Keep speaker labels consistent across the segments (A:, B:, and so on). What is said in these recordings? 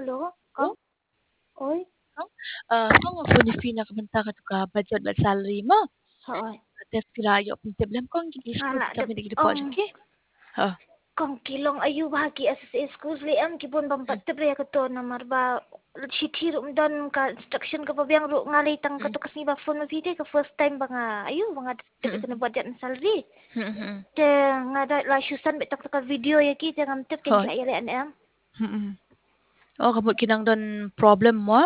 A: Halo,
B: Oh,
A: Kang? Uy,
B: Kang, kung ako ni pinakamunta ka to ka budget ba salary mo?
A: oo.
B: Def kirayo problem kong gi-school
A: Hala,
B: kita
A: dep
B: binigyan po ki. Ha.
A: Kang kilong ayu bahagi asas school liam kibon
B: Mm,
A: bampat tebre ka to na marba shithir dan ka instruction ka pa biyang ro ngalay tang ka
B: mm,
A: to kasi ba phone mo video ka first time ba nga ayu mga tebre
B: mm,
A: ka na budget ng salary.
B: mm.
A: Te nga da la syusan betak ka video ya ki te ngam tep ken
B: Hoy.
A: kila yale an am.
B: Mm. Oh, kabut kinang don problem mo?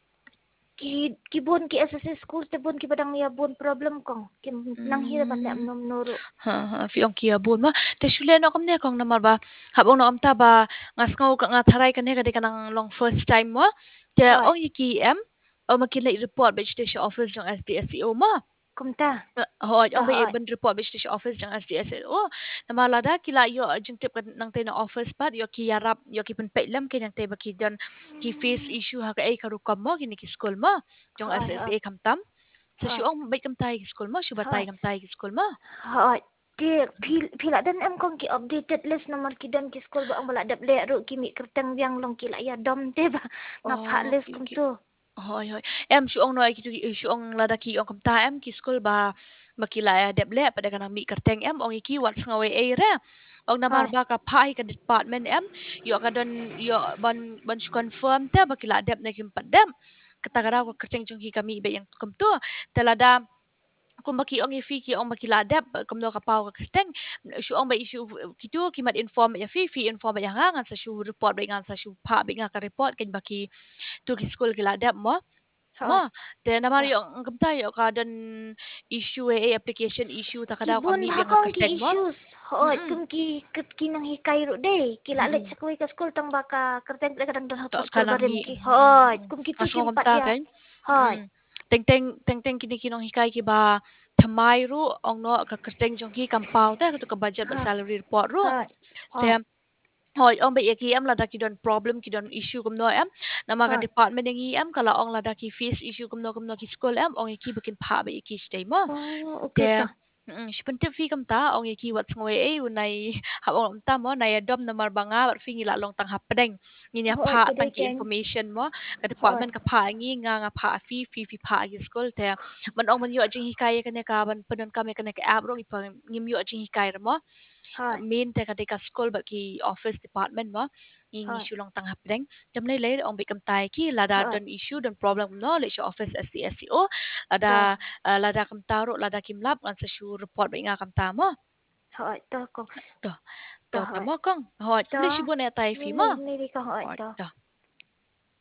A: Kibon ki asas school te bon ki padang ya bon problem kong kim nang hirapan te am
B: Hmm.
A: nom nuro.
B: Ha, fi ong kia bun ma. Te shule no kam ne kong namar ba. Habong no amta ba ngas ngau ka nga tharai ka ne ka de kanang long first time mo. Te
A: Hoy,
B: ong yiki em. O makila report ba station office ng SDSCO mo.
A: kumta.
B: Hoj, ang may
A: Hoy,
B: ibang report bis sa office ng SDSO. Namalada kila yo jing tip nang tayo na office pa yo kiyarap yo kipen pelam kay nang tayo ba kidan ki face issue ha kay karukam mo kini ki school mo. Yung
A: hoy,
B: SSA kamtam. Sa
A: hoy,
B: syong bay kam tayo ki school mo, syuba tayo
A: hoy.
B: kam tayo ki school mo.
A: Ha, di pila dan em kong ki updated list nomor ki dan ki school ba ang bala dap le ro ki mi kerteng yang long ki la ya dom te ba ngap ha
B: Oh,
A: list
B: okay,
A: kong
B: okay.
A: tu.
B: Hoy, hoy. Em syong no ay kitu syong lada ki ong kamta em ki school ba makilaya deble pada kanang mi karteng em ong iki wats ngawe ere. Og namar
A: Hoy,
B: ba ka pai ka department em yo ka don yo ban confirm te bakila dep na kim padem. Katagara ko karteng chung ki kami be yang kam tu. Talada kung baki ong ifi ki ong makiladap kumno ka pau ka karteng shu ong ba issue kitu kimat inform ya fi inform ya ngan sa shu report ba ngan sa shu pa ba nga ka report ken baki tu ki school kiladap mo
A: hoy.
B: mo te namari
A: Ya.
B: ang kamtayo ka dan issue application issue takadaw
A: Kibon
B: kami
A: ba
B: biang
A: kong ki
B: karteng mo
A: issues. Hoy,
B: mm
A: kung ki nang hikay ro de. Kila let
B: mm
A: sa kuwi ka school tang baka kerteng pre kadang dan
B: to
A: hot school
B: kanang
A: barim ki. Hoy, kung kitu
B: mas mo
A: kimpat
B: kamta
A: ya.
B: kay
A: Hoy.
B: teng kini kinong hikay ki ba thamai ru ong no ka karteng jong ki kampaw ta ka budget ba
A: Ha.
B: salary report ru
A: Hoy.
B: te
A: Hoy.
B: Hoi, ong ba iki am lada ki don problem ki don issue kum no am nama ka
A: Hoy.
B: department ngi am kala ong lada ki fees issue kum no ki school am ong iki bikin pha ba iki stay mo
A: Oh, okay
B: te
A: ka.
B: shpente fi kam ta ong iki wat ngoi e unai ha ong ta mo na ya dom na mar banga bar fi ngila long tang hapdeng ni ya
A: Hoy,
B: pha tang
A: kuday
B: ki
A: ken.
B: information mo ka
A: Hoy.
B: department ka pha ngi nga pha fi pha gi school te man ong man yo jing hikaya ka ne ka ban penon kami ka ne ka app ro ipa ngim yo jing hikaya mo
A: Hoy.
B: main te ka school ba ki office department mo ngi
A: Hoy.
B: sulong tang hapdeng jam lai lai ong bikam tai ki lada
A: Hoy.
B: don issue don problem no le office SDSCO lada
A: To.
B: lada kam taro lada kim lab ngan sa shu report ba nga kam ta mo
A: Hỏi to con
B: to
A: to
B: to
A: hỏi
B: mo kong hoi
A: to
B: le shi bo ne tai fi mo
A: nili nili câu hỏi
B: hoi
A: to
B: to